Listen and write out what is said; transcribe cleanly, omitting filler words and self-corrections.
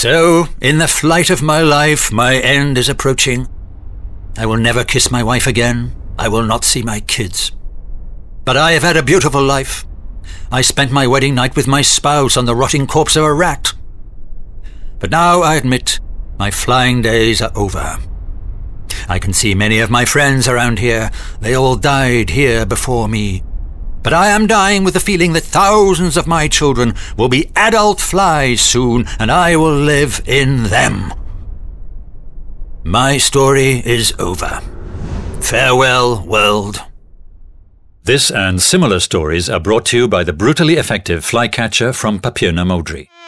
So, in the flight of my life, my end is approaching. I will never kiss my wife again. I will not see my kids. But I have had a beautiful life. I spent my wedding night with my spouse on the rotting corpse of a rat. But now I admit my flying days are over. I can see many of my friends around here. They all died here before me. But I am dying with the feeling that thousands of my children will be adult flies soon, and I will live in them. My story is over. Farewell, world. This and similar stories are brought to you by the brutally effective Flycatcher from Papirna Modri.